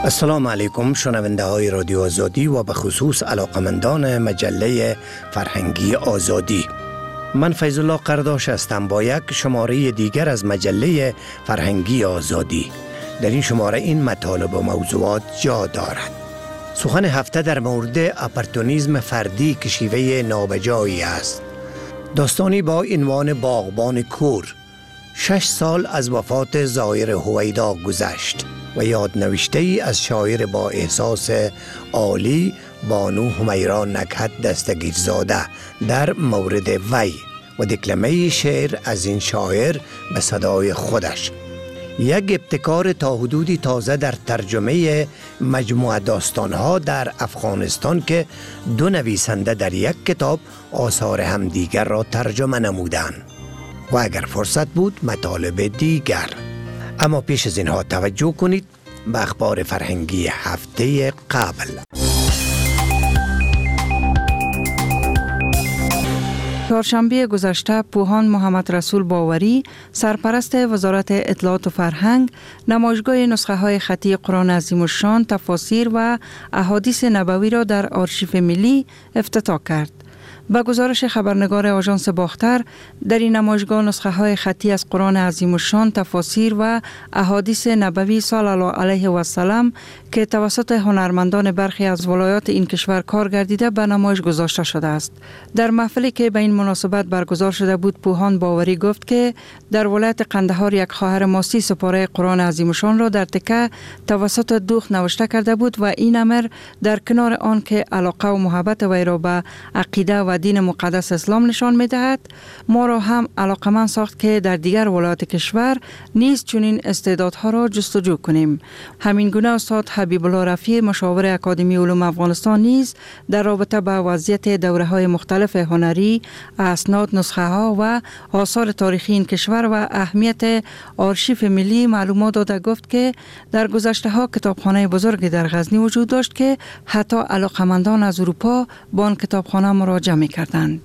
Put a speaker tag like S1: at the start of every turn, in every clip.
S1: السلام علیکم شنونده های رادیو آزادی و به خصوص علاقمندان مجله فرهنگی آزادی. من فیض الله قرداش هستم با یک شماره دیگر از مجله فرهنگی آزادی. در این شماره این مطالب و موضوعات جا دارد. سخن هفته در مورد اپورتونیسم فردی که شیوه نابجایی است. داستانی با عنوان باغبان کور. 6 سال از وفات ظاهر هویدا گذشت و یادنوشته ای از شاعر با احساس عالی بانو همیرا نکهت دستگیرزاده در مورد وی و دکلمه شعر از این شاعر به صدای خودش. یک ابتکار تا حدودی تازه در ترجمه مجموعه داستانها در افغانستان که 2 نویسنده در یک کتاب آثار همدیگر را ترجمه نمودند و اگر فرصت بود مطالب دیگر. اما پیش از اینها توجه کنید به اخبار فرهنگی هفته قبل.
S2: چهارشنبه گذشته پوهان محمد رسول باوری سرپرست وزارت اطلاعات و فرهنگ نمایشگاه نسخه های خطی قرآن عظیم الشان، تفاسیر و احادیث نبوی را در آرشیو ملی افتتاح کرد. با گزارش خبرنگار آژانس باختر، در این نمایشگاه نسخه های خطی از قرآن عظیم الشان، تفاسیر و احادیث نبوی صلی الله علیه و سلم که توسط هنرمندان برخی از ولایات این کشور کار گردیده به نمایش گذاشته شده است. در محفلی که به این مناسبت برگزار شده بود، پوهان باوری گفت که در ولایت قندهار یک خواهر ما 30 سپاره قرآن عظیم الشان را در تکه توسط دوخت نوشته کرده بود و این امر در کنار آن که علاقه و محبت وی را به عقیده و دین مقدس اسلام نشان می‌دهد، ما را هم علاقمند ساخت که در دیگر ولایات کشور نیز چنین استعدادها را جستجو کنیم. همین گونه استاد حبیب الله رفیع مشاور اکادمی علوم افغانستان نیز در رابطه با وضعیت دوره‌های مختلف هنری، اسناد، نسخه‌ها و آثار تاریخی این کشور و اهمیت آرشیو ملی معلومات داده. گفت که در گذشته‌ها کتابخانه بزرگی در غزنی وجود داشت که حتی علاقمندان از اروپا با آن کتابخانه مراجعه می‌کردند.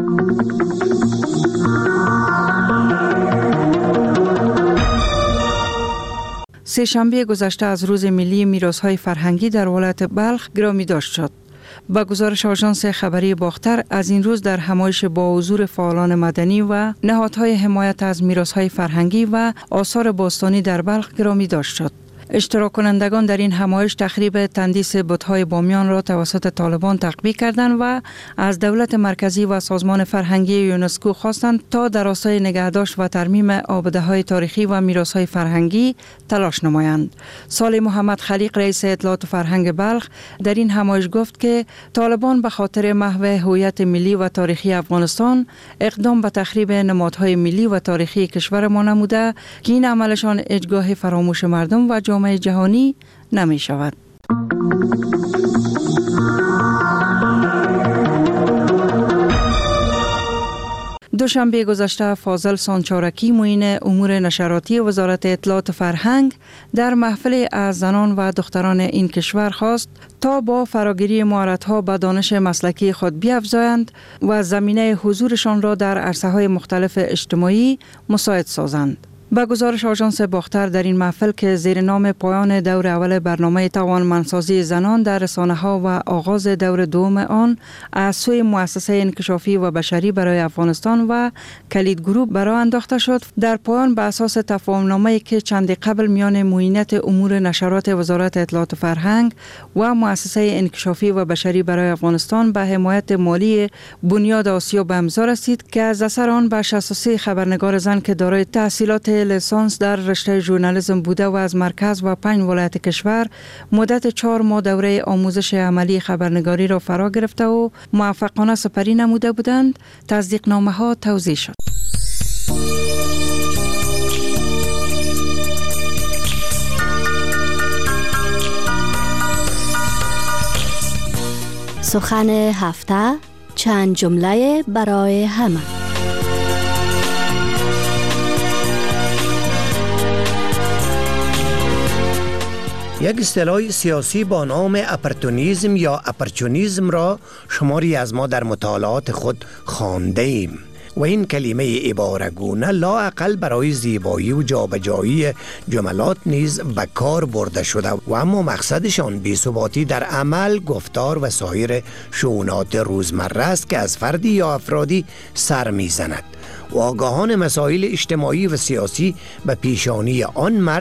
S2: سه‌شنبه گذشته از روز ملی میراث‌های فرهنگی در ولایت بلخ گرامی داشت شد. با گزارش آژانس خبری باختر، از این روز در همایش با حضور فعالان مدنی و نهادهای حمایت از میراث‌های فرهنگی و آثار باستانی در بلخ گرامی داشت شد. اشتراک کنندگان در این همایش تخریب تندیس بت‌های بامیان را توسط طالبان تقویه کردند و از دولت مرکزی و سازمان فرهنگی یونسکو خواستند تا در راستای نگهداشت و ترمیم آبده‌های تاریخی و میراث‌های فرهنگی تلاش نمایند. صالح محمد خلیق رئیس اطلاعات فرهنگ بلخ در این همایش گفت که طالبان به خاطر محو هویت ملی و تاریخی افغانستان اقدام به تخریب نمادهای ملی و تاریخی کشور ما نموده که این عملشان اجگاه فراموش مردم و جامعه جهانی نمی شود. دوشنبه گذشته فاضل سانچارکی معین امور نشراتی وزارت اطلاعات فرهنگ در محفل از زنان و دختران این کشور خواست تا با فراگیری مهارت‌ها به دانش مسلکی خود بیفزایند و زمینه حضورشان را در عرصه‌های مختلف اجتماعی مساعد سازند. با گزارش آژانس باختر، در این محفل که زیر نام پایان دور اول برنامه توانمندسازی زنان در رسانه‌ها و آغاز دور دوم آن از سوی مؤسسه انکشافی و بشری برای افغانستان و کلید گروپ برآ انداخته شد، در پایان به اساس تفاهم‌نامه‌ای که چندی قبل میان معینت امور نشرات وزارت اطلاعات فرهنگ و مؤسسه انکشافی و بشری برای افغانستان به حمایت مالی بنیاد آسیا به امضا رسید که از اثر آن به 63 خبرنگار زن که دارای تحصیلات لیسانس در رشته ژورنالیسم بوده و از مرکز و 5 ولایت کشور مدت 4 ماه دوره آموزش عملی خبرنگاری را فرا گرفته و موفقانه سپری نموده بودند، تصدیق نامه ها توزیع شد.
S3: سخن هفته، چند جمله برای همه.
S1: یک اصطلاح سیاسی با نام اپورتونیسم یا اپورتونیسم را شماری از ما در مطالعات خود خوانده ایم و این کلمه عبارگونه لااقل برای زیبایی و جابجایی جملات نیز به کار برده شده و اما مقصدشان بی‌ثباتی در عمل، گفتار و سایر شؤونات روزمره است که از فردی یا افرادی سر میزند و آگاهان مسائل اجتماعی و سیاسی به پیشانی آن مرد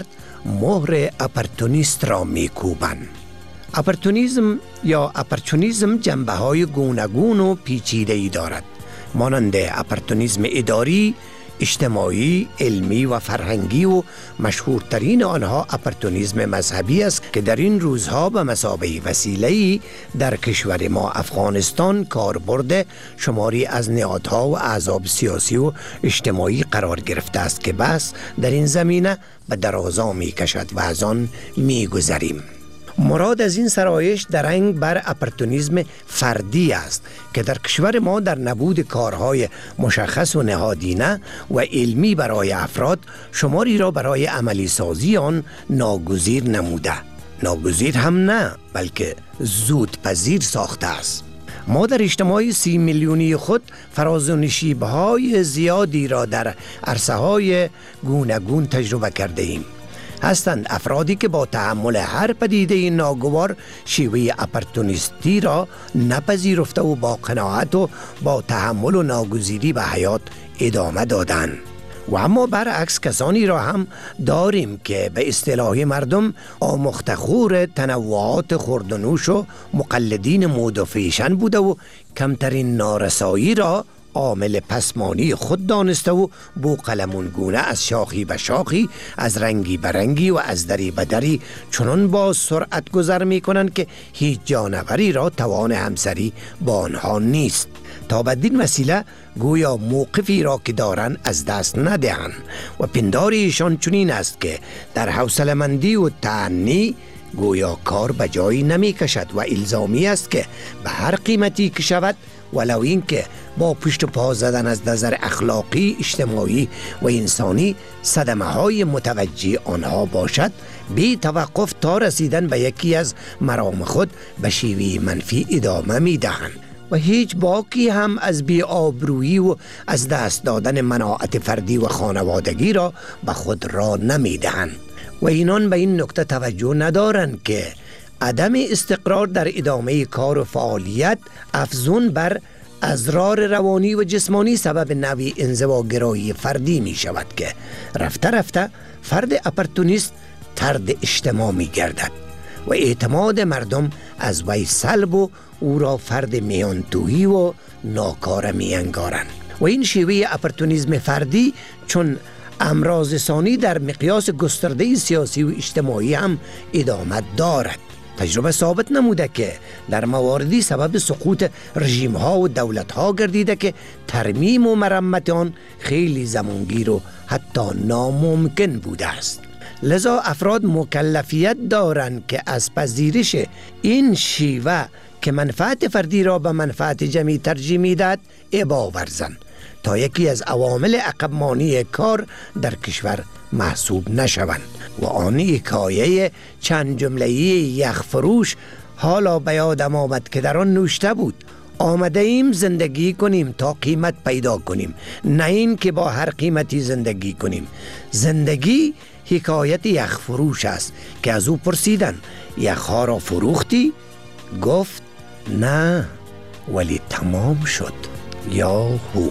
S1: مهر اپورتونیست را میکوبند. اپورتونیسم یا اپورتونیسم جنبه‌های گوناگون و پیچیده‌ای دارد، مانند اپورتونیسم اداری، اجتماعی، علمی و فرهنگی و مشهورترین آنها اپورتونیسم مذهبی است که در این روزها به مثابه وسیله‌ای در کشور ما افغانستان کاربرد شماری از نهادها و احزاب سیاسی و اجتماعی قرار گرفته است که بس در این زمینه به درازا می کشد و از آن می گذریم. مراد از این سرایش درنگ بر اپورتونیسم فردی است که در کشور ما در نبود کارهای مشخص و نهادینه و علمی برای افراد شماری را برای عملی سازی آن ناگزیر نموده، ناگزیر هم نه بلکه زود پذیر ساخته است. ما در اجتماع 30 میلیونی خود فراز و نشیب‌های زیادی را در عرصه‌های گوناگون تجربه کرده ایم. هستند افرادی که با تحمل هر پدیده ناگوار شیوه اپورتونیستی را نپذیرفته و با قناعت و با تحمل و ناگزیری به حیات ادامه دادند. و اما برعکس کسانی را هم داریم که به اصطلاح مردم آموختخور تنوعات خوردنوش و مقلدین مود و فیشن بوده و کمترین نارسایی را عامل پسمانی خود دانسته و بوقلمون گونه از شاخی به شاخی، از رنگی به رنگی و از دری به دری چنان با سرعت گذر می کنند که هیچ جانوری را توان همسری با آنها نیست تا بدین وسیله گویا موقفی را که دارند از دست ندهند و پنداری ایشان چنین است که در حوصله‌مندی و تأنی گویا کار به جایی نمی کشد و الزامی است که به هر قیمتی که شود ولو این که با پشت و پا زدن از نظر اخلاقی، اجتماعی و انسانی صدمه های متوجه آنها باشد، بی توقف تا رسیدن به یکی از مرام خود به شیوه منفی ادامه می دهند و هیچ باکی هم از بی آبرویی و از دست دادن مناعت فردی و خانوادگی را به خود را نمی دهند و اینان به این نکته توجه ندارند که عدم استقرار در ادامه کار و فعالیت افزون بر اضرار روانی و جسمانی سبب نوعی انزواگرایی فردی می شود که رفته رفته فرد اپورتونیست طرد اجتماع می گردد و اعتماد مردم از وی سلب و او را فرد میانتویی و ناکار می انگارند و این شیوه اپورتونیسم فردی چون امراض ثانی در مقیاس گسترده سیاسی و اجتماعی هم ادامه دارد. تجربه ثابت نموده که در مواردی سبب سقوط رژیم ها و دولت ها گردیده که ترمیم و مرمت آن خیلی زمانگیر و حتی ناممکن بوده است. لذا افراد مکلفیت دارند که از پذیرش این شیوه که منفعت فردی را به منفعت جمعی ترجیح می‌دهد ابا ورزند تا یکی از عوامل عقب‌مانی کار در کشور محسوب نشوند و آن حکایه چند جمله‌ای یخ فروش حالا به یادم آمد که در آن نوشته بود: آمده ایم زندگی کنیم تا قیمت پیدا کنیم، نه این که با هر قیمتی زندگی کنیم. زندگی حکایت یخ فروش است که از او پرسیدن یخها را فروختی؟ گفت نه، ولی تمام شد. یا هو.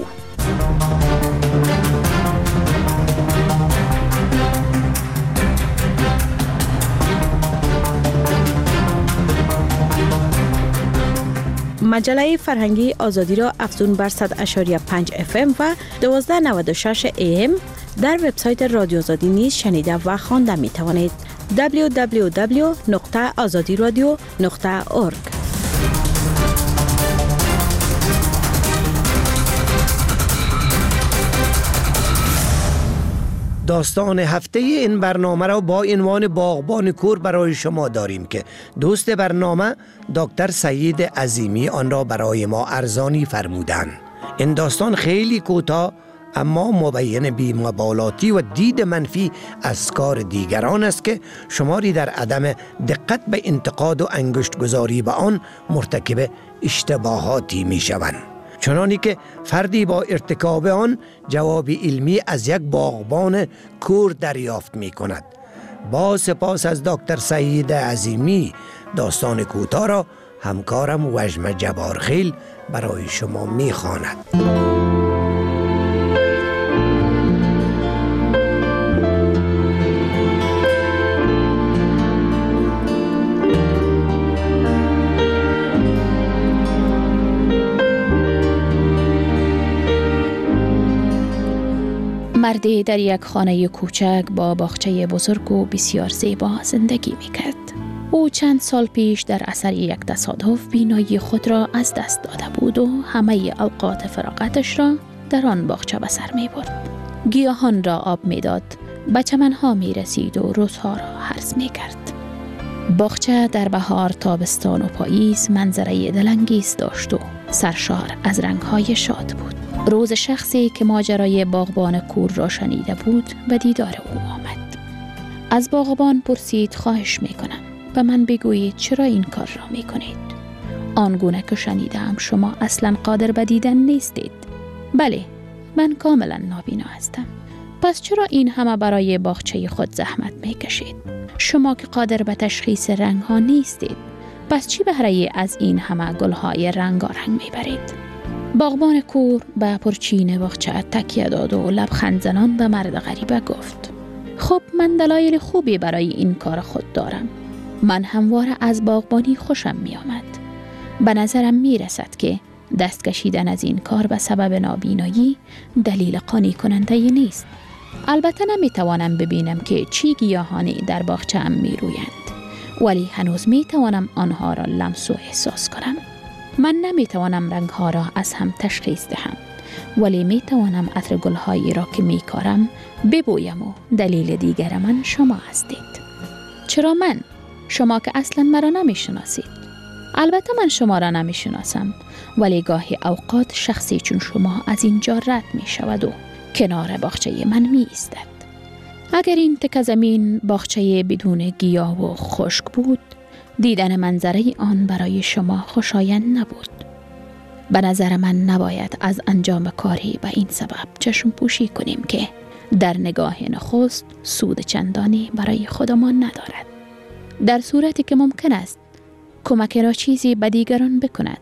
S4: مجله فرهنگی آزادی را افزون بر 100.5 FM و 1296 AM در وبسایت رادیو آزادی نیز شنیده و خوانده می توانید. www.azadiradio.org.
S1: داستان هفته این برنامه را با عنوان باغبان کور برای شما داریم که دوست برنامه دکتر سید عظیمی آن را برای ما ارزانی فرمودند. این داستان خیلی کوتاه اما مبین بی‌مبالاتی و دید منفی از کار دیگران است که شماری در عدم دقت به انتقاد و انگشت گذاری به آن مرتکب اشتباهاتی می شوند. چنانی که فردی با ارتکاب آن جواب علمی از یک باغبان کور دریافت می کند. با سپاس از دکتر سعید عظیمی، داستان کوتاه را همکارم وژم جبارخیل برای شما می خواند.
S5: مردی در یک خانه کوچک با باغچه بزرگ و بسیار زیبا زندگی میکرد. او چند سال پیش در اثر یک تصادف بینایی خود را از دست داده بود و همه اوقات فراغتش را در آن باغچه به سر میبرد. گیاهان را آب میداد، به چمنها میرسید و روزها را حرث میکرد. باغچه در بهار، تابستان و پاییز منظره دلانگیز داشت و سرشار از رنگهای شاد بود. روز شخصی که ماجرای باغبان کور را شنیده بود به دیدار او آمد. از باغبان پرسید: خواهش میکنم به من بگویید چرا این کار را میکنید؟ آنگونه که شنیدم شما اصلا قادر به دیدن نیستید. بله، من کاملا نابینا هستم. پس چرا این همه برای باغچه خود زحمت میکشید؟ شما که قادر به تشخیص رنگ ها نیستید، پس چی بهره از این همه گلهای رنگارنگ میبرید؟ باغبان کور به پرچین باغچه تکیه داد و لبخند زنان به مرد غریبه گفت: خب من دلایل خوبی برای این کار خود دارم. من همواره از باغبانی خوشم می آمد. به نظرم می رسد که دست کشیدن از این کار به سبب نابینایی دلیل قانع کننده نیست. البته نمی توانم ببینم که چی گیاهانی در باغچه ام می رویند، ولی هنوز می توانم آنها را لمس و احساس کنم. من نمی توانم رنگ ها را از هم تشخیص دهم، ولی می توانم عطر گل هایی را که می کارم ببویم و دلیل دیگر من شما هستید. چرا من؟ شما که اصلا مرا نمی شناسید. البته من شما را نمی شناسم، ولی گاهی اوقات شخصی چون شما از اینجا رد می شود و کنار باغچه من می ایستد. اگر این تکه زمین باغچه بدون گیاه و خشک بود، دیدن منظره آن برای شما خوشایند نبود. به نظر من نباید از انجام کاری به این سبب چشم پوشی کنیم که در نگاه نخست سود چندانی برای خودمان ندارد. در صورتی که ممکن است کمک را چیزی به دیگران بکند.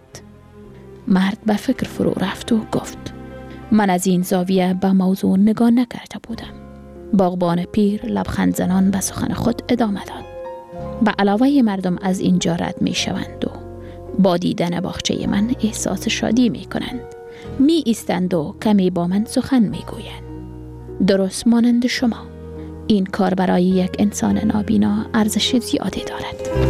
S5: مرد به فکر فرو رفت و گفت: من از این زاویه به موضوع نگاه نکرده بودم. باغبان پیر لبخند زنان به سخن خود ادامه داد: به علاوه مردم از اینجا رد می شوند و با دیدن باغچه من احساس شادی می کنند. می ایستند و کمی با من سخن می گویند. درست مانند شما. این کار برای یک انسان نابینا ارزش زیادی دارد.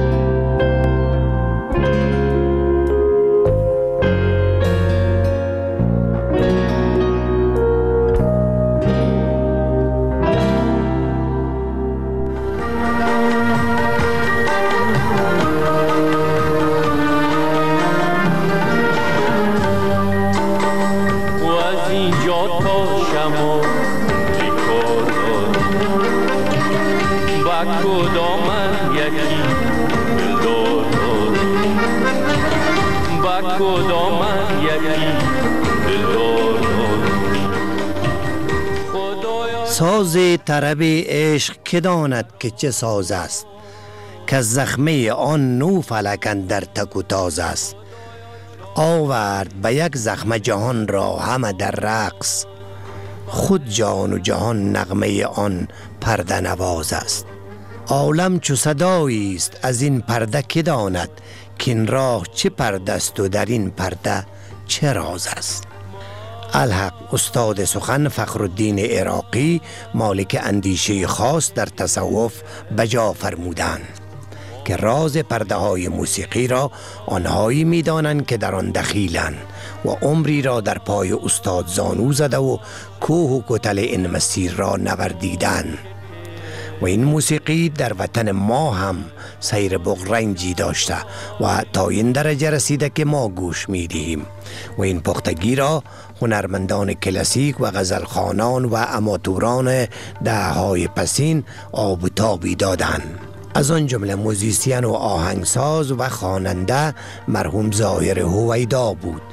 S1: ساز طرب عشق که داند که چه ساز است، که زخمه آن نو فلک اندر تک و تاز است. آورد به یک زخم جهان را همه در رقص، خود جان و جهان نغمه آن پرده نواز است. عالم چو صدایی است از این پرده که داند، که این راه چه پرده است و در این پرده چه راز است. الحق استاد سخن فخرالدین عراقی مالک اندیشه خاص در تصوف بجا فرمودند که راز پرده های موسیقی را آنهایی می دانند که در آن دخیلند و عمری را در پای استاد زانو زده و کوه و کتل این مسیر را نوردیدند. و این موسیقی در وطن ما هم سیر بغرنجی داشته و تا این درجه رسیده که ما گوش می دهیم و این پختگی را هنرمندان کلاسیک و غزلخوانان و اماتوران دهه‌های پسین آب و تابی دادند. از آن جمله موزیسین و آهنگساز و خواننده مرحوم ظاهر هویدا بود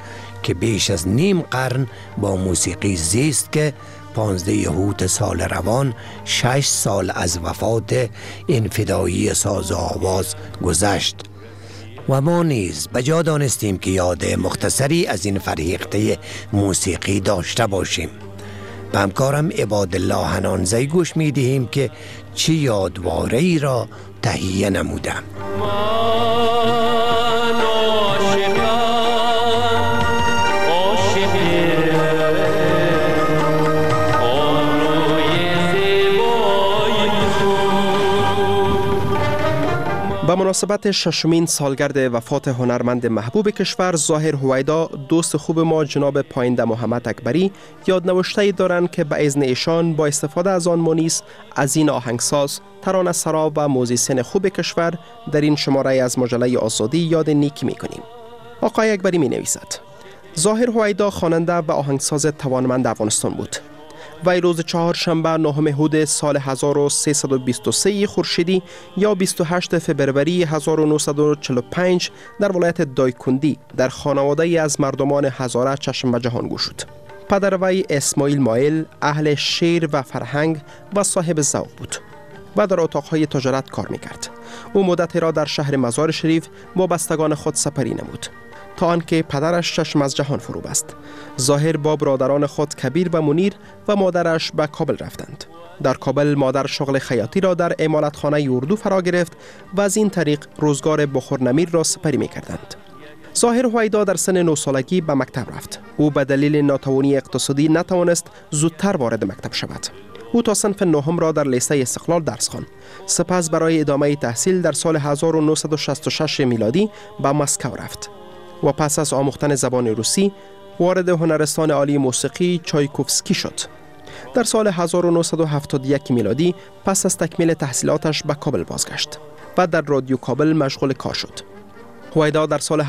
S1: که بیش از نیم قرن با موسیقی زیست که 15 هوت سال روان 6 سال از وفات این فدایی ساز و آواز گذشت و ما نیز بجا دانستیم که یاد مختصری از این فرهیخته موسیقی داشته باشیم. به همکارم عبادالله حنانزی گوش می دهیم که چی یادواره‌ای را تهیه نموده.
S6: به مناسبت ششمین سالگرد وفات هنرمند محبوب کشور ظاهر هویدا، دوست خوب ما جناب پاینده محمد اکبری یادنوشته‌ای دارند که به اذن ایشان با استفاده از آن مونیس از این آهنگساز، ترانه سرا و موزیسین خوب کشور در این شماره از مجله آزادی یاد نیکی می‌کنیم. آقای اکبری می‌نویسد: ظاهر هویدا خواننده و آهنگساز توانمند افغانستان بود. وی روز چهارشنبه 9 هود سال 1323 خورشیدی یا 28 فبروری 1945 در ولایت دایکندی در خانواده از مردمان هزاره چشم به جهان گو شد. پدر وی اسماعیل مایل اهل شعر و فرهنگ و صاحب ذوق بود و در اتاقهای تجارت کار میکرد. او مدتی را در شهر مزار شریف با بستگان خود سپری نمود تا آنکه پدرش چشم از جهان فرو بست. ظاهر با برادران خود کبیر و منیر و مادرش به کابل رفتند. در کابل مادر شغل خیاطی را در امارتخانه اردو فرا گرفت و از این طریق روزگار بخورنمیر را سپری می کردند. ظاهر هویدا در سن 9 سالگی به مکتب رفت. او به دلیل ناتوانی اقتصادی نتوانست زودتر وارد مکتب شود. او تا صنف 9 را در لیسه استقلال درس خواند. سپس برای ادامه تحصیل در سال 1966 میلادی به مسکو رفت و پس از آموختن زبان روسی وارد هنرستان عالی موسیقی چایکوفسکی شد. در سال 1971 میلادی پس از تکمیل تحصیلاتش به کابل بازگشت و در رادیو کابل مشغول کار شد. هویدا در سال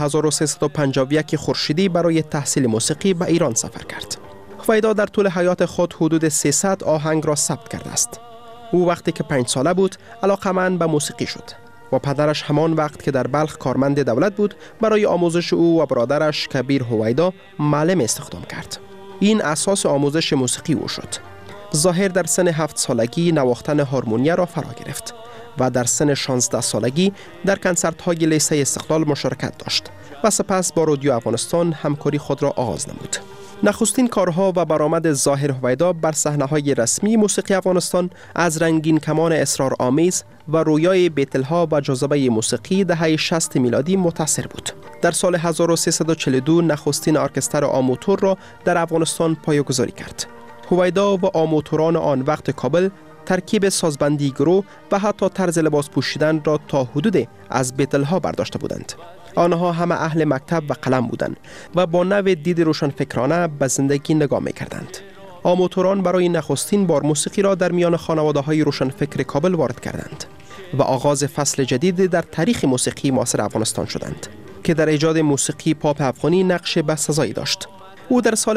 S6: 1351 خورشیدی برای تحصیل موسیقی به ایران سفر کرد. هویدا در طول حیات خود حدود 300 آهنگ را ثبت کرده است. او وقتی که 5 ساله بود علاقه‌مند به موسیقی شد و پدرش همان وقت که در بلخ کارمند دولت بود برای آموزش او و برادرش کبیر هویدا معلم استخدام کرد. این اساس آموزش موسیقی او شد. ظاهر در سن 7 سالگی نواختن هارمونیه را فرا گرفت و در سن 16 سالگی در کنسرت‌های لیسه استقلال مشارکت داشت و سپس با رادیو افغانستان همکاری خود را آغاز نمود. نخستین کارها و برآمد ظاهر هویدا بر صحنه‌های رسمی موسیقی افغانستان از رنگین کمان اسرارآمیز و رویای بیتلها و جاذبه موسیقی دهه 60 میلادی متأثر بود. در سال 1342 نخستین ارکستر آموتور را در افغانستان پایه‌گذاری کرد. هویدا و آموتوران آن وقت کابل ترکیب سازبندی گروه و حتی طرز لباس پوشیدن را تا حدود از بیتلها برداشته بودند. آنها همه اهل مکتب و قلم بودند و با نوع دید روشنفکرانه به زندگی نگاه می‌کردند. آموتوران برای نخستین بار موسیقی را در میان خانواده‌های روشنفکر کابل وارد کردند و آغاز فصل جدید در تاریخ موسیقی معاصر افغانستان شدند که در ایجاد موسیقی پاپ افغانی نقش بسزایی داشت. او در سال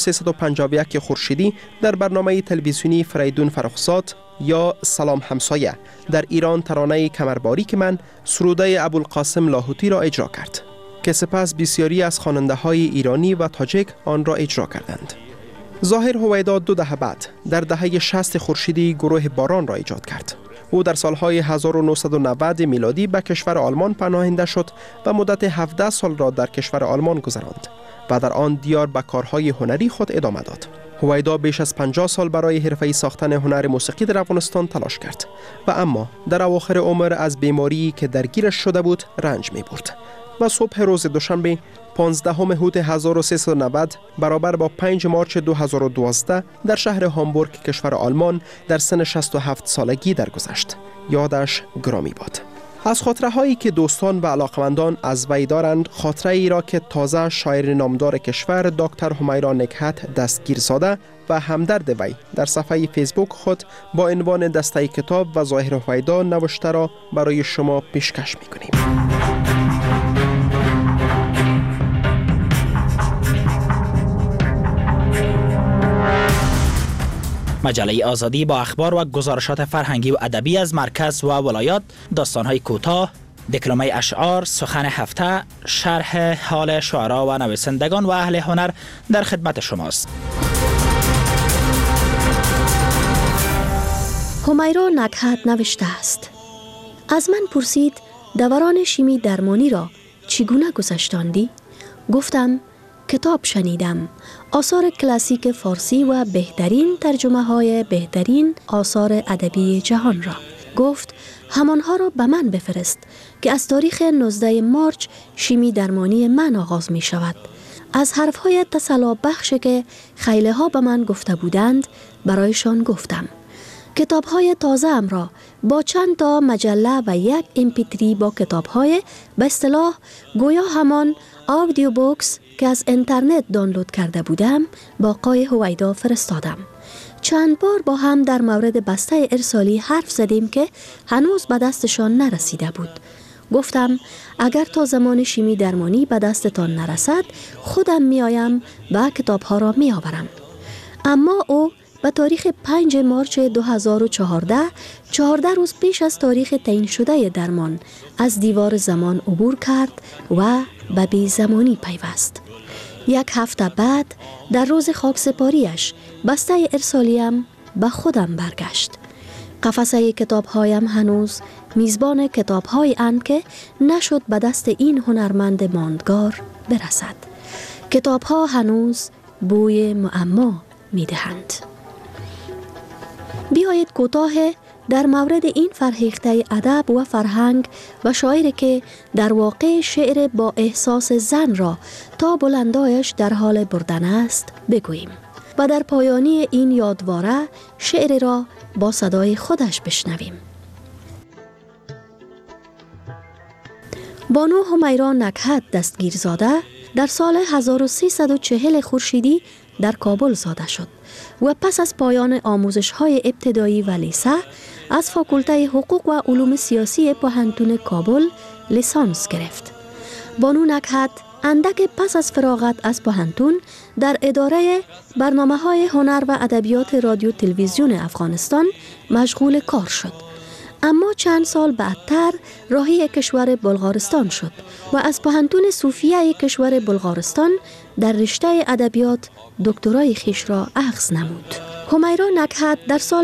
S6: 1351 خورشیدی در برنامه تلویزیونی فریدون فرخزاد یا سلام همسایه در ایران ترانه کمرباریک من سروده ابوالقاسم لاهوتی را اجرا کرد که سپس بسیاری از خواننده‌های ایرانی و تاجیک آن را اجرا کردند. ظاهر هویدا 2 دهه بعد در دهه 60 خورشیدی گروه باران را ایجاد کرد. او در سالهای 1990 میلادی به کشور آلمان پناهنده شد و مدت 17 سال را در کشور آلمان گذراند و در آن دیار به کارهای هنری خود ادامه داد. هویدا بیش از 50 سال برای حرفه‌ای ساختن هنر موسیقی در افغانستان تلاش کرد و اما در اواخر عمر از بیماری که درگیرش شده بود رنج می برد و صبح روز دوشنبه 15 هود 1390 برابر با 5 مارچ 2012 در شهر هامبورگ کشور آلمان در سن 67 سالگی درگذشت. یادش گرامی باد. از خاطره هایی که دوستان و علاقمندان از وی دارند، خاطره ای را که تازه شاعر نامدار کشور دکتر همیرا نکهت دستگیر ساده و همدرد وی در صفحه فیسبوک خود با عنوان دسته کتاب و ظاهر هویدا نوشته را برای شما پیشکش می‌کنیم.
S7: مجله آزادی با اخبار و گزارشات فرهنگی و ادبی از مرکز و ولایات، داستان‌های کوتاه، دکلمه اشعار، سخن هفته، شرح حال شعرا و نویسندگان و اهل هنر در خدمت شماست.
S3: همیرا نکهت نوشته است: از من پرسید دوران شیمی درمانی را چگونه گذشتاندی؟ گفتم کتاب شنیدم، آثار کلاسیک فارسی و بهترین ترجمه های بهترین آثار ادبی جهان را. گفت همانها را به من بفرست که از تاریخ 19 مارچ شیمی درمانی من آغاز می شود. از حرفهای تسلا بخش که خیله ها به من گفته بودند برایشان گفتم. کتاب‌های تازه‌ام را با چند تا مجله و یک MP3 با کتاب‌های به اصطلاح گویا همان آدیو بوکس که از اینترنت دانلود کرده بودم با آقای هویدا فرستادم. چند بار با هم در مورد بسته ارسالی حرف زدیم که هنوز به دستشان نرسیده بود. گفتم اگر تا زمان شیمی درمانی به دستتان نرسد خودم میایم و کتاب‌ها را میآورم. اما او به تاریخ 5 مارچ 2014 14 روز پیش از تاریخ تعیین شده درمان از دیوار زمان عبور کرد و به بی زمانی پیوست. یک هفته بعد در روز خاکسپاریش بسته ارسالیم به خودم برگشت. قفسه کتاب‌هایم هنوز میزبان کتاب‌های اند که نشد به دست این هنرمند ماندگار برسد. کتاب‌ها هنوز بوی معما می‌دهند. بیایید کوتاه در مورد این فرهیخته ادب و فرهنگ و شاعری که در واقع شعر با احساس زن را تا بلندایش در حال بردن است بگوییم و در پایانی این یادواره شعر را با صدای خودش بشنویم. بانو همیرا نکهت دستگیرزاده در سال 1340 خورشیدی در کابل زاده شد و پس از پایان آموزش‌های ابتدایی و لیسه از فاکولته حقوق و علوم سیاسی پوهنتون کابل لیسانس گرفت. بانو نکهت اندک پس از فراغت از پوهنتون در اداره برنامه‌های هنر و ادبیات رادیو تلویزیون افغانستان مشغول کار شد. اما چند سال بعدتر راهی کشور بلغارستان شد و از پوهنتون صوفیه کشور بلغارستان در رشته ادبیات دکترای خویش را اخذ نمود. همیرا نکهت در سال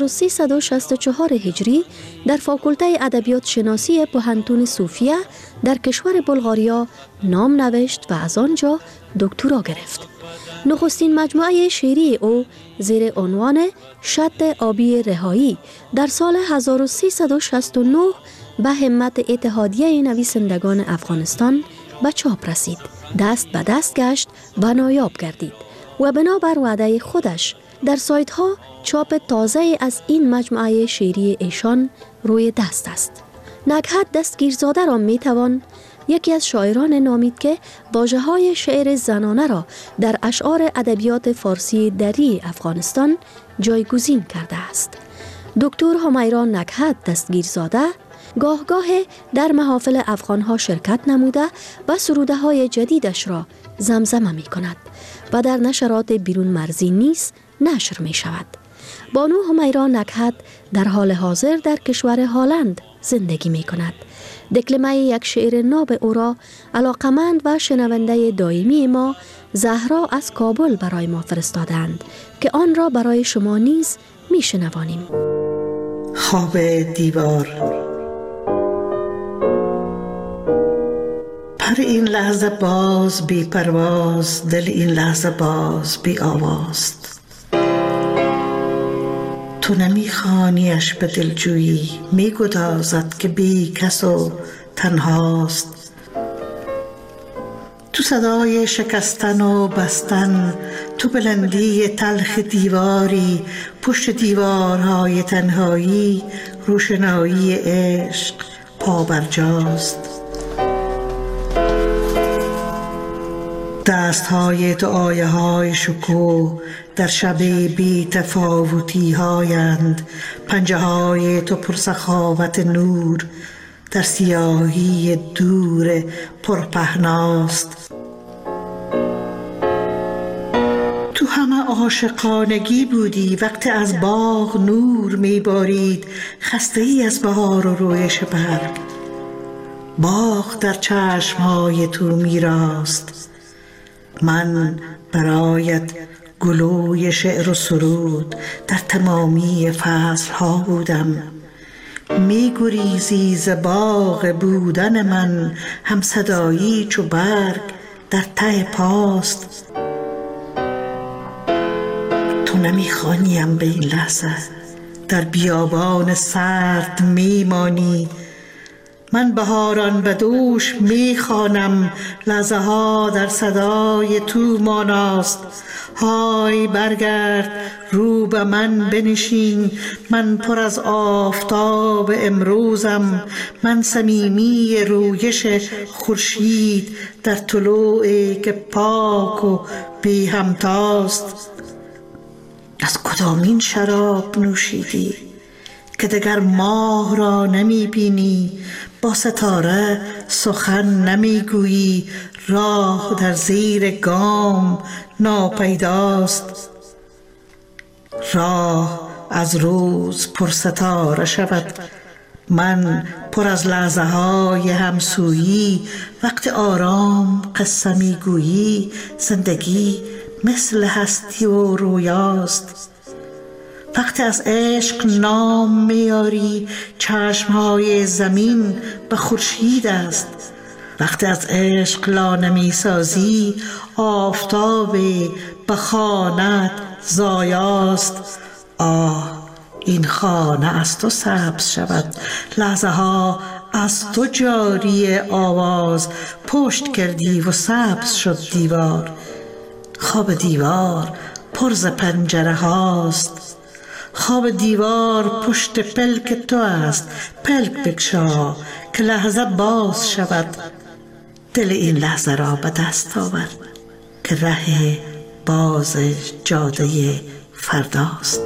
S3: 1364 هجری در فاکولته ادبیات شناسی پوهنتون صوفیه در کشور بلغاریا نام نوشت و از آنجا دکترا گرفت. نخستین مجموعه شعری او زیر عنوان شط آبی رهایی در سال 1369 به همت اتحادیه نویسندگان افغانستان به چاپ رسید. دست به دست گشت و نایاب گردید و بنابر وعده خودش در سایت ها چاپ تازه از این مجموعه شعری ایشان روی دست است. نکهت دستگیرزاده را می توان یکی از شاعران نامید که واژه‌های شعر زنانه را در اشعار ادبیات فارسی دری افغانستان جایگزین کرده است. دکتر همیرا نکهت دستگیرزاده گاه در محافل افغانها شرکت نموده و سروده‌های جدیدش را زمزمه می کند و در نشرات بیرون مرزی نیز نشر می شود. بانو همیرا نکهت در حال حاضر در کشور هلند زندگی می کند. دکلمه یک شعر ناب او را علاقمند و شنونده دائمی ما زهرا از کابل برای ما فرستادند که آن را برای شما نیز می شنوانیم.
S8: خواب دیوار. پر این لحظه باز بی پرواز، دل این لحظه باز بی آواز. تو نمیخوانیش به دلجویی، میگدازد که بی کس و تنهاست. تو صدای شکستن و بستن، تو بلندی تلخ دیواری، پشت دیوارهای تنهایی روشنایی عشق پابرجاست. دستهای تو آیه های شکوه در شب بی تفاوتی هایند، پنجه های تو پرسخاوت نور در سیاهی دور پرپهناست. تو همه عاشقانگی بودی وقتی از باغ نور میبارید، خسته ای از بهار و رویش برگ. باغ در چشمهای تو میراست. من برایت گلوی شعر و سرود در تمامی فصلها بودم. میگریزی ز باغ بودن من، هم صدایی چو برگ در ته پاست. تو نمیخوانیم به این لحظه، در بیابان سرد میمانی. من بهاران به دوش میخوانم، لحظه ها در صدای تو ماناست. های برگرد رو به من بنشین، من پر از آفتاب امروزم. من صمیمی رویش خورشید در طلوعی که پاک و بی همتاست. از کدامین شراب نوشیدی که دگر ماه را نمی بینی؟ با ستاره سخن نمی گویی، راه در زیر گام ناپیداست. راه از روز پر ستاره شود، من پر از لحظه های همسویی. وقت آرام قصه می گویی، زندگی مثل هستی و رویاست. وقتی از عشق نام میاری، چشمهای زمین به خورشید است. وقتی از عشق لانه میسازی، آفتاب به خانه‌ات زایاست. آه این خانه از تو سبز شود، لحظه ها از تو جاری آواز. پشت کردی و سبز شد دیوار، خواب دیوار پر ز پنجره هاست. خواب دیوار پشت پلک تو است، پلک بگشا که لحظه باز شود. دل این لحظه را به دست آور که ره باز جاده فرداست.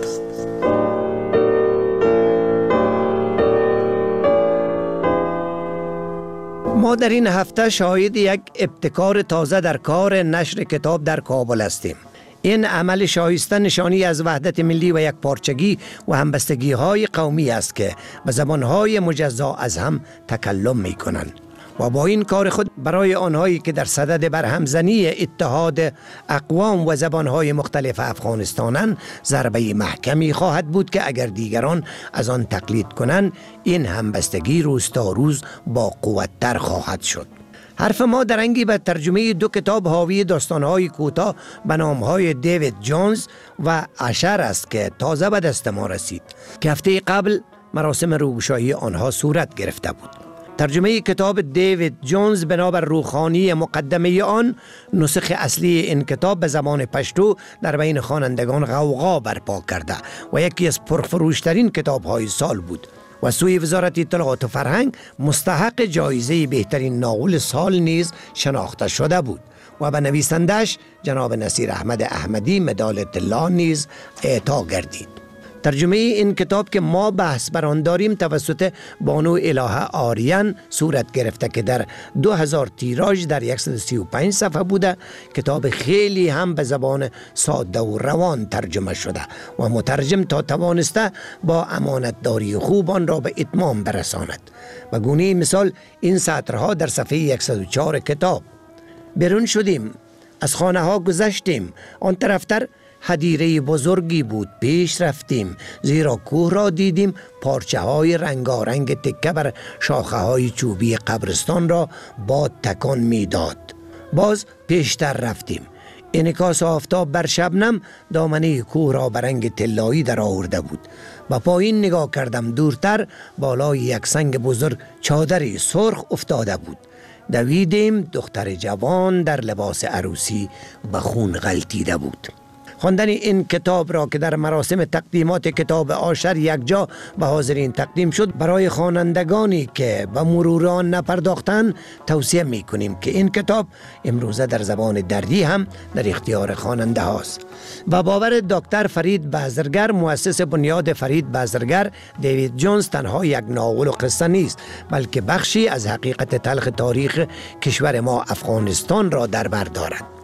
S1: ما در این هفته شاهد یک ابتکار تازه در کار نشر کتاب در کابل هستیم. این عمل شایسته نشانی از وحدت ملی و یک پارچگی و همبستگی های قومی است که به زبانهای مجزا از هم تکلم می کنند و با این کار خود برای آنهایی که در صدد برهمزنی اتحاد اقوام و زبانهای مختلف افغانستانند ضربه محکمی خواهد بود که اگر دیگران از آن تقلید کنند، این همبستگی روز تا روز با قوت‌تر خواهد شد. حرف ما درنگی به ترجمه دو کتاب حاوی داستان‌های کوتاه به نام‌های دیوید جونز و اشر است که تازه به دست ما رسید که هفته قبل مراسم روگشایی آنها صورت گرفته بود. ترجمه کتاب دیوید جونز بنابر روخانی مقدمه آن، نسخه اصلی این کتاب به زبان پشتو در بین خوانندگان غوغا برپا کرده و یکی از پرفروشترین کتاب‌های سال بود و سوی وزارت اطلاعات و فرهنگ مستحق جایزه بهترین ناول سال نیز شناخته شده بود و به نویسندش جناب نصیر احمد احمدی مدال طلا نیز اعطا گردید. ترجمه این کتاب که ما بحث بر آن داریم توسط بانو الهه آریان صورت گرفته که در 2000 تیراژ در 135 صفحه بوده. کتاب خیلی هم به زبان ساده و روان ترجمه شده و مترجم تا توانسته با امانتداری خوب آن را به اتمام برساند. و گونه مثال این سطرها در صفحه 104 کتاب: بیرون شدیم، از خانه ها گذشتیم، آن طرفتر حدیره بزرگی بود، پیش رفتیم، زیرا کوه را دیدیم، پارچه های رنگارنگ تکه بر شاخه های چوبی قبرستان را باد تکان می داد. باز پیشتر رفتیم، انعکاس آفتاب بر شبنم دامنه کوه را به رنگ طلایی در آورده بود. و پایین نگاه کردم، دورتر بالای یک سنگ بزرگ چادری سرخ افتاده بود. دویدیم، دختر جوان در لباس عروسی به خون غلطیده بود. خواندن این کتاب را که در مراسم تقدیمات کتاب آشر یکجا به حاضرین تقدیم شد، برای خوانندگانی که به مرور آن نپرداختند توصیه می کنیم که این کتاب امروزه در زبان دردی هم در اختیار خواننده هاست. و باور دکتر فرید بازرگر، مؤسس بنیاد فرید بازرگر، دیوید جونز تنها یک ناول و قصه نیست، بلکه بخشی از حقیقت تلخ تاریخ کشور ما افغانستان را در بر دارد.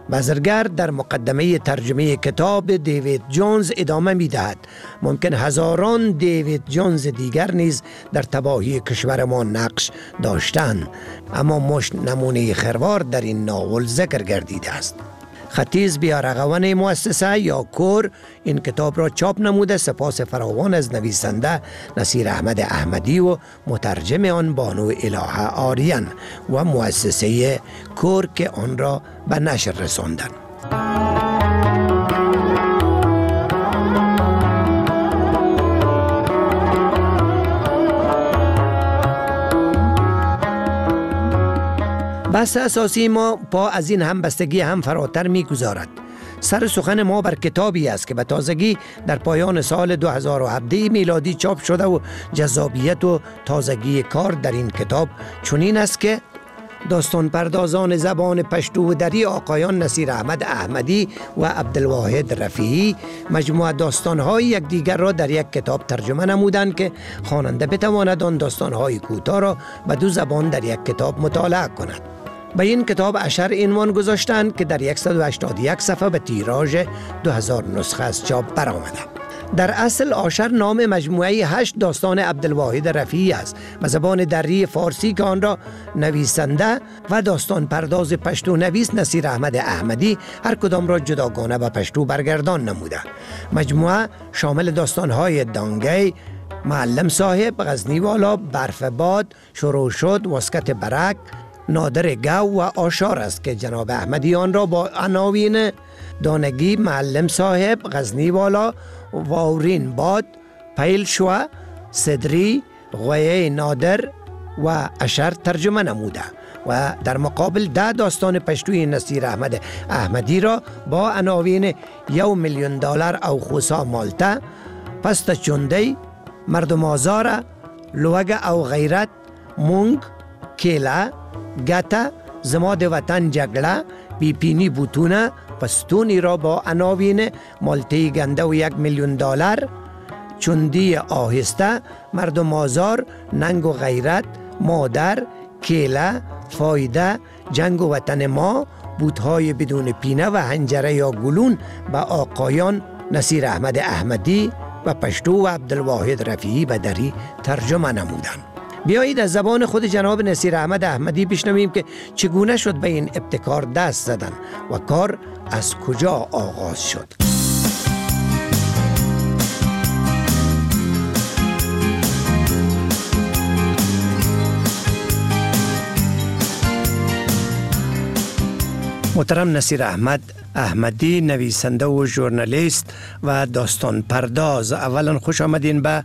S1: بازرگان در مقدمه ترجمه کتاب دیوید جونز ادامه می دهد. ممکن هزاران دیوید جونز دیگر نیز در تباهی کشور ما نقش داشتند، اما مشت نمونه خروار در این ناول ذکر گردیده است. ختیز بیارغوان مؤسسه یا کور این کتاب را چاپ نموده. سپاس فراوان از نویسنده نصیر احمد احمدی و مترجم آن بانو الهه آریان و مؤسسه کور که آن را به نشر رساندند. بحث اساسی ما پا از این همبستگی هم فراتر می گذارد. سر سخن ما بر کتابی است که به تازگی در پایان سال 2017 میلادی چاپ شده و جذابیت و تازگی کار در این کتاب چنین است که داستان پردازان زبان پشتو و دری آقایان نصیر احمد احمدی و عبدالواحد رفیعی مجموعه داستان‌های یکدیگر را در یک کتاب ترجمه نمودند که خواننده بتواند آن داستان‌های کوتاه را به دو زبان در یک کتاب مطالعه کند. به این کتاب اشر عنوان گذاشتند که در 181 صفحه به تیراژ 2000 نسخه از چاپ برآمده. در اصل آشر نام مجموعه 8 داستان عبدالواحد رفیعی است و زبان دری فارسی که آن را نویسنده و داستان پرداز پشتو نویس نصیر احمد احمدی هر کدام را جداگانه به پشتو برگردان نموده. مجموعه شامل داستان‌های دانگی، معلم صاحب، غزنی والا، برف باد، شروع شد، واسکت برک، نادر گو و آشار است که جناب احمدی آن را با عناوین دانگی، معلم صاحب، غزنی والا، واورین باد، پیل شوا، صدری، غویه نادر و اشر ترجمه نموده و در مقابل 10 داستان پشتوی نصیر احمد احمدی را با عناوین $1,000,000 او خوسا مالته، پست چندی، مردم آزاره، لوگ او غیرت، مونگ، کیله، گتا، زماد وطن جگله، بیپینی بوتونه، پستونی را با عناوین مالته گنده و $1,000,000، چندی آهسته، مردم آزار، ننگ و غیرت، مادر، کیله، فایده، جنگ و وطن ما، بوتهای بدون پینه و هنجره یا گلون به آقایان نصیر احمد احمدی و پشتو و عبدالواحد رفیعی به دری ترجمه نمودند. بیایید از زبان خود جناب نصیر احمد احمدی بشنویم که چگونه شد به این ابتکار دست زدن و کار از کجا آغاز شد. محترم نصیر احمد احمدی، نویسنده و ژورنالیست و داستان پرداز، اولا خوش آمدین به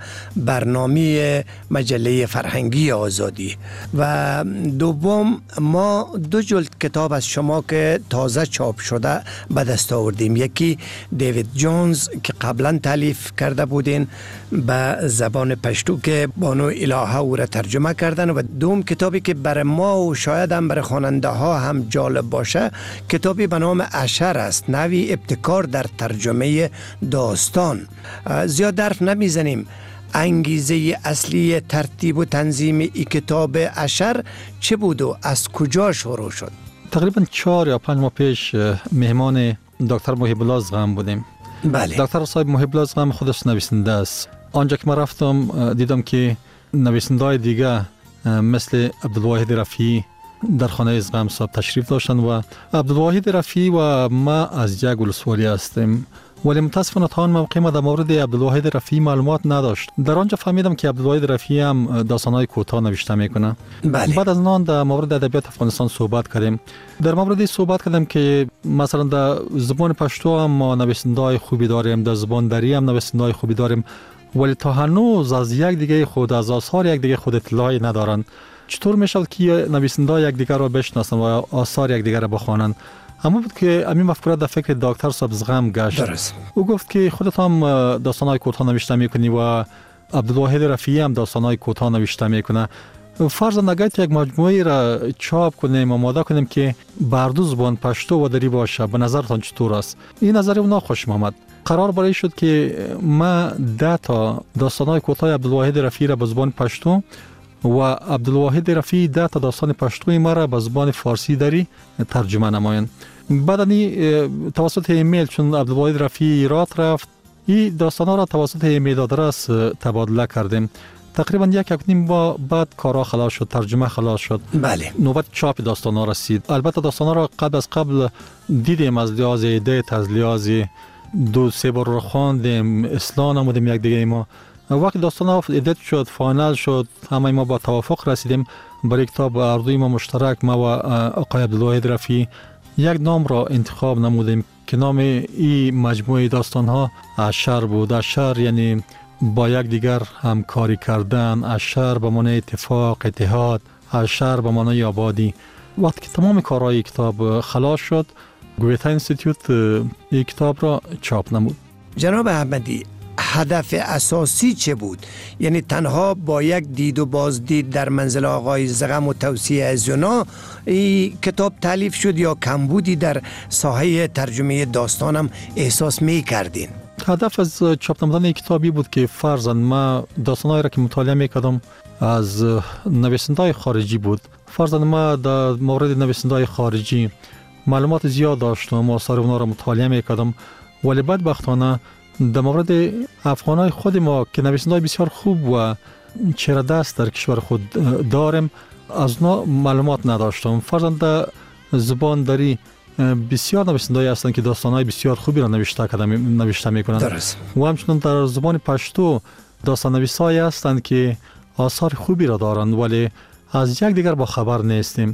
S1: برنامه مجله فرهنگی آزادی و دوم ما 2 جلد کتاب از شما که تازه چاپ شده به دست آوردیم. یکی دیوید جونز که قبلا تالیف کرده بودین به زبان پشتو که بانو الهه او را ترجمه کردن و دوم کتابی که برای ما و شاید هم برای خواننده ها هم جالب باشه، کتابی به نام اشر است، نوی ابتکار در ترجمه داستان. زیاد حرف نمیزنیم، انگیزه اصلی ترتیب و تنظیم این کتاب اشر چه بود و از کجا شروع شد؟
S9: تقریبا 4 یا 5 ماه پیش مهمان دکتر محب الله زغم بودیم.
S1: بله.
S9: دکتر صاحب محب الله زغم خودش نویسنده است. آنجا که من رفتم دیدم که نویسنده‌های دیگه مثل عبدالواحد رفیعی در خانه زغم صاحب تشریف داشتن و عبدالواحد رفیعی و ما از یک ولسوالی هستیم، ولی متاسفانه تا آن موقع ما در مورد عبدالواحد رفیعی معلومات نداشت. در آنجا فهمیدم که عبدالواحد رفیعی هم داستان‌های کوتاه نوشته میکنه.
S1: بله.
S9: بعد از آن در مورد ادبیات افغانستان صحبت کردیم. در مورد صحبت کردیم که مثلا در زبان پشتو هم ما نویسنده‌های خوبی داریم، در زبان دری هم نویسنده‌های خوبی داریم، ولی تا هنوز از یک دیگه خود از آثار یک دیگه خود اطلاعی ندارن. چطور میشد که نویسنده‌ها یک دیگر را بشناسن و آثار یک دیگر را بخوانند؟ اما بود که همین مفکوره در فکر دکتر صاحب زغم گشت.
S1: درست.
S9: او گفت که خودت هم داستان‌های کوتاه نوشته میکنی و عبدالواحد رفیعی هم داستان‌های کوتاه نوشته میکنه. فرض نگاهت یک مجموعه را چاپ کنیم و آماده کنیم که بر دو زبان پشتو و دری باشه. به نظرتان چطور است؟ این نظر اونا خوش آمد. قرار برای شد که ما 10 تا داستان‌های کوتاه عبدالواحد رفیعی را به زبان پشتو و عبدالواحد رفیعی 10 تا داستان پشتوی مرا به زبان فارسی داری ترجمه نمایند. بعدنی توسط ایمیل چون عبدالواحد رفیعی ایران رفت، این داستان‌ها را توسط ایمیل آدرس تبادله کردیم. تقریبا 1.5 ماه بعد کارا خلاص شد، ترجمه خلاص شد.
S1: بله.
S9: نوبت چاپ داستان‌ها رسید. البته داستان‌ها را قبل دیدیم از لحاظ ایده، از لحاظ 2-3 بار رو خواندیم، اصلاح نمودیم یک دیگه ما. وقتی داستان‌ها ادیت شد، فاینال شد، همه ما با توافق رسیدیم برای کتاب اردوی ما مشترک، ما و آقای عبدالواحد رفیعی یک نام را انتخاب نمودیم که نام این مجموعه داستان‌ها اشر بود. اشر یعنی با یک دیگر همکاری کردن، اشر به معنی اتفاق، اتحاد، اشر به معنی آبادی. وقتی که تمام کارهای کتاب خلاص شد، گویتا اینستیتوت این کتاب را چاپ نمود.
S1: جناب احمدی، هدف اساسی چه بود؟ یعنی تنها با یک دید و بازدید در منزل آقای زغم و توصیه از اونا این کتاب تالیف شد یا کمبودی در ساحه ترجمه داستانم احساس می کردین؟
S9: هدف از چاپ نمودن این کتابی بود که فرضاً ما داستانهایی را که مطالعه میکردم از نویسنده‌های خارجی بود. فرضاً ما در مورد نویسنده‌های خارجی معلومات زیاد داشتم، آثار اونا را مطالعه میکردم، ولی بدبختانه در مورد افغانای خود ما که نویسنده‌های بسیار خوب و چهره دست در کشور خود داریم، از اونا معلومات نداشتم. فرضاً در زبان داری بسیار نویسنده‌ای هستند که داستان‌های بسیار خوبی را نوشته می‌کنند.
S1: درست.
S9: و همچنین در زبان پشتو داستان نویسایی هستند که آثار خوبی را دارند ولی از یک دیگر با خبر نیستیم.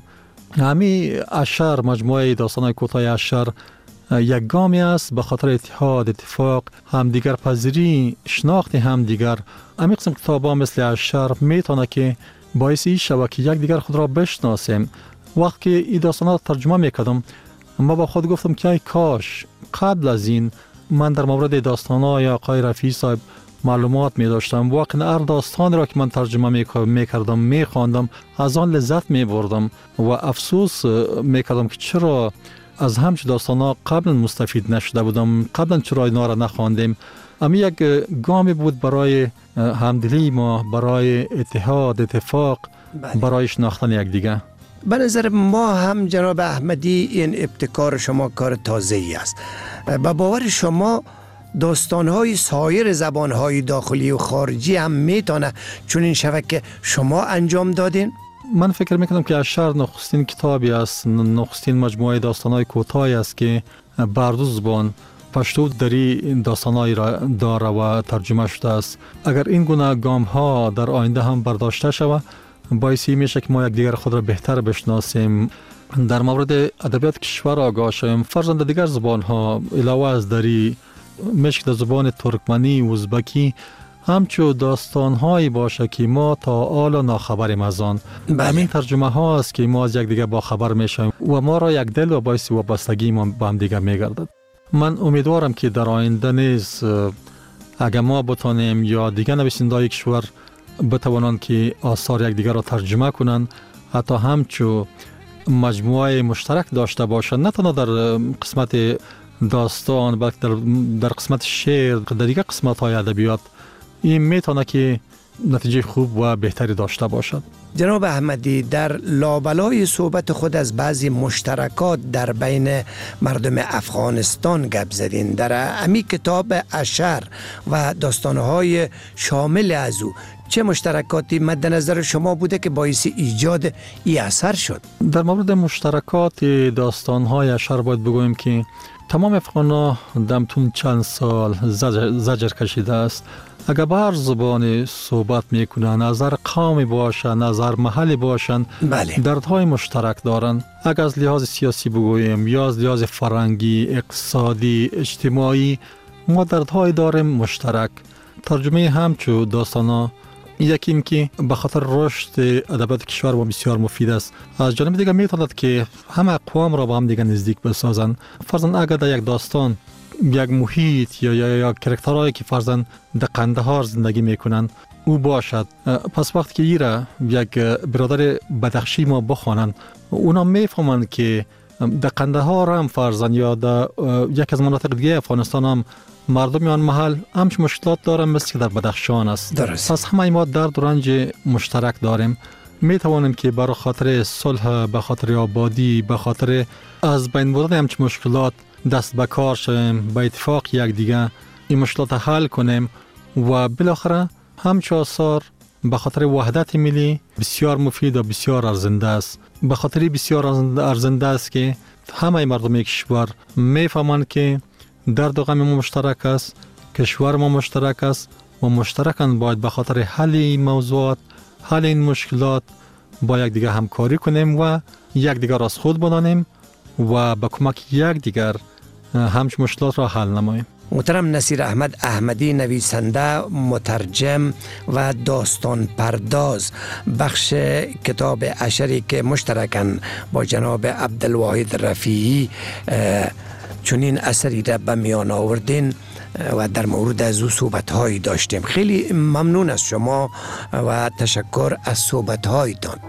S9: همین اشر، مجموعه داستان‌های کوتاه اشر یک گامی است به خاطر اتحاد، اتفاق، همدیگر پذیری، شناخت همدیگر. همین قسم کتاب‌ها مثل اشر میتونه که باعث این شود که یک دیگر خود را بشناسیم. وقتی این داستان‌ها ترجمه میکردم، ما با خود گفتم که ای کاش قبل از این من در مورد داستان‌های آقای رفیعی صاحب معلومات می داشتم. واقعا هر داستان را که من ترجمه میکردم، میخواندم، از آن لذت میبردم و افسوس میکردم که چرا از همچه داستان‌ها قبلا مستفید نشده بودم، قبلا چرا اینا را نخواندیم. اما یک گامی بود برای همدلی ما، برای اتحاد، اتفاق، برای شناختن یک دیگه.
S1: به نظر ما هم جناب احمدی این ابتکار شما کار تازه‌ای است. به باور شما داستان‌های سایر زبان‌های داخلی و خارجی هم میتونه چون این شود که شما انجام دادین؟
S9: من فکر میکنم که اشر نخستین کتابی است، نخستین مجموعه داستان‌های کوتاهی است که بر دو زبان پشتو دری داستان‌هایی را داره و ترجمه شده است. اگر این گونه گام‌ها در آینده هم برداشته شود، باعث میشه که ما یک دیگر خود را بهتر بشناسیم، در مورد ادبیات کشور آگاه شویم. فرضاً دیگر زبان‌ها علاوه از دری میشه در زبان ترکمنی، ازبکی همچو داستان‌هایی باشه که ما تا حالا ناخبریم از آن. همین ترجمه ها است که ما از یک دیگر با خبر میشیم و ما را یک دل و باعث وابستگی ما با هم دیگر میگردد. من امیدوارم که در آینده نیز اگر ما بتانیم یا دیگر نویسنده‌های کشور بتوانند که آثار یک دیگر را ترجمه کنند، حتی همچو مجموعه مشترک داشته باشند، نه تنها در قسمت داستان بلکه در قسمت شعر، در دیگر قسمت‌های ادبیات، این میتونه که نتیجه خوب و بهتری داشته باشد.
S1: جناب احمدی، در لابلای صحبت خود از بعضی مشترکات در بین مردم افغانستان گپ زدین. در امی کتاب اشر و داستانهای شامل از او چه مشترکاتی مد نظر شما بوده که باعث ایجاد این اثر شد؟ در
S9: مورد مشترکات داستانهای اشر باید بگویم که تمام افغان‌ها دمتون چند سال زجر کشیده است. اگر به هر زبان صحبت میکنن، از هر قومی باشن، از هر محلی باشن، دردهای مشترک دارن. اگر از لحاظ سیاسی بگویم یا از لحاظ فرهنگی، اقتصادی، اجتماعی، ما دردهای داریم مشترک. ترجمه همچو داستانا یکی این که به خاطر رشد ادبیات کشور و بسیار مفید است. از جانب دیگر میتواند که همه اقوام را با هم دیگر نزدیک بسازند. فرضاً اگر در یک داستان یک محیط یا کرکترهایی که فرضاً در قندهار زندگی میکنند او باشد، پس وقتی که ایره یک برادر بدخشی ما بخوانند، اونا میفهمند که در قندهار هم فرزن یا در یک از مناطق دیگه افغانستان هم مردم آن محل همچون مشکلات دارن مثل که در بدخشان است.
S1: درست.
S9: پس همه ما درد و رنج مشترک داریم. می توانیم که برای خاطر صلح، به خاطر آبادی، به خاطر از بین بردن همچون مشکلات دست به کار شویم، به اتفاق یک دیگه این مشکلات حل کنیم و بالاخره همچون آثار به خاطر وحدت ملی بسیار مفید و بسیار ارزنده است. به خاطر بسیار ارزنده است که همه مردم کشور میفهمند که درد و غم ما مشترک است، کشور ما مشترک است و مشترکاً باید به خاطر حل این موضوعات، حل این مشکلات با یک دیگر همکاری کنیم و یک دیگر از خود بدانیم و با کمک یک دیگر همچون مشکلات را حل نماییم.
S1: محترم نصیر احمد احمدی، نویسنده، مترجم و داستان پرداز، بخش کتاب اشری که مشترکاً با جناب عبدالواحد رفیعی چنین اثری را به میان آوردین و در مورد از او صحبت‌هایی داشتیم. خیلی ممنون از شما و تشکر از صحبت‌هایتان.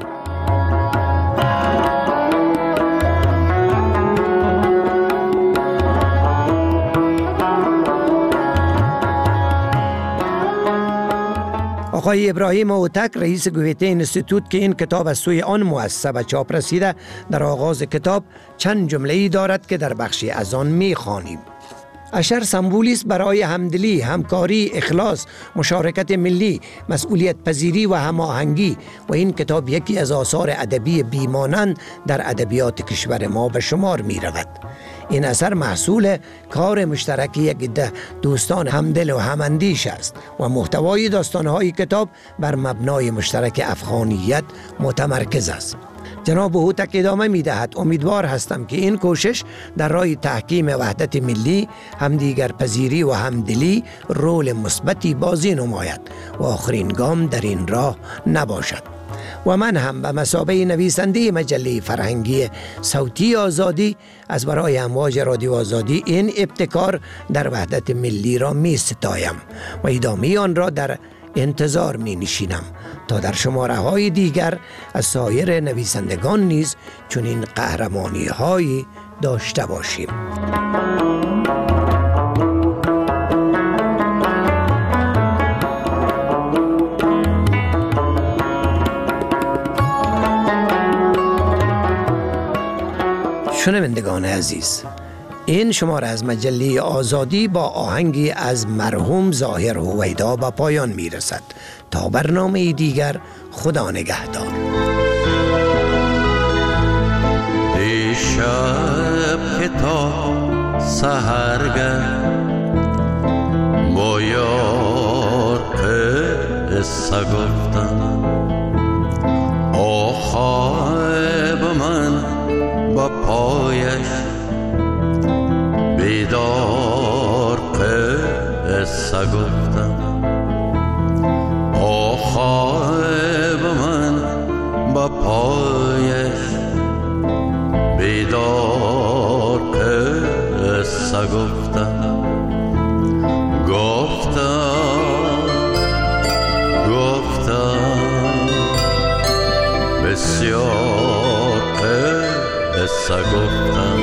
S1: آقای ابراهیم اوتک، رئیس گویته اینستیتوت که این کتاب از سوی آن مؤسسه به چاپ رسیده، در آغاز کتاب چند جمله‌ای دارد که در بخشی از آن می‌خوانیم. اشر سمبولی است برای همدلی، همکاری، اخلاص، مشارکت ملی، مسئولیت پذیری و هماهنگی و این کتاب یکی از آثار ادبی بیمانند در ادبیات کشور ما به شمار می رود. این اثر محصول کار مشترک یک عده دوستان همدل و هماندیش است و محتوای داستان‌های کتاب بر مبنای مشترک افغانیت متمرکز است. جناب هوتک ادامه می دهد: امیدوار هستم که این کوشش در راه تحکیم وحدت ملی، همدیگر پذیری و همدلی رول مثبتی بازی نماید و آخرین گام در این راه نباشد. و من هم به مثابه نویسنده مجله فرهنگی صوتی آزادی از برای امواج رادیو آزادی این ابتکار در وحدت ملی را می ستایم و ادامه آن را در انتظار می نشینم تا در شماره های دیگر از سایر نویسندگان نیز چنین قهرمانی هایی داشته باشیم. شنوندگان عزیز، این شماره از مجله آزادی با آهنگی از مرحوم ظاهر هویدا به پایان می رسد. تا برنامه دیگر، خدا نگهدار.
S10: دیشب که تا سحرگه با یار قصه گفتم، آخاب من با پایش بیدار قصه گفتم، آخاب من با پایش بیدار قصه گفتم، گفتم بسیار قصه گفتم،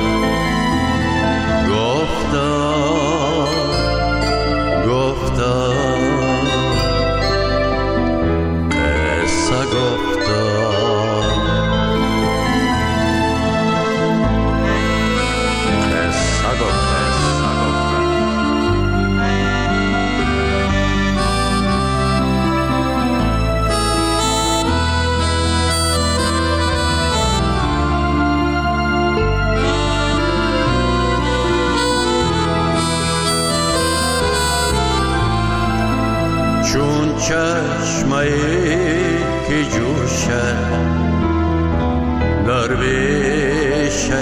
S10: چشمه که جوشد در بیشه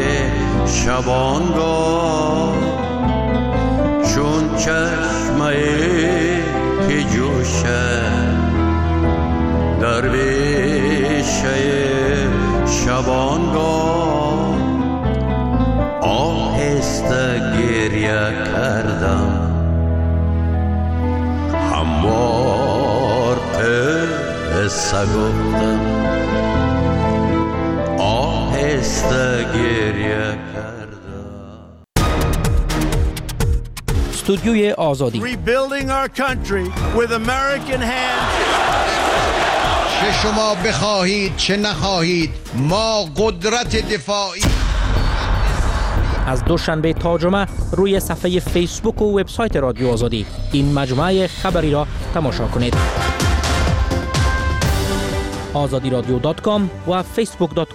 S10: شبانگاه، چون چشمه که جوشد در بیشه شبانگاه، آهسته گریه کردم، هموار قصه گفتم، آهسته دست گریه کردم.
S7: استودیوی آزادی.
S11: Rebuilding our country with American hands.
S12: چه شما بخواهید چه نخواهید ما قدرت دفاعی.
S7: از دوشنبه تا جمعه روی صفحه فیسبوک و وبسایت رادیو آزادی این مجموعه خبری را تماشا کنید. azadiradyo.com و facebook.com/azadi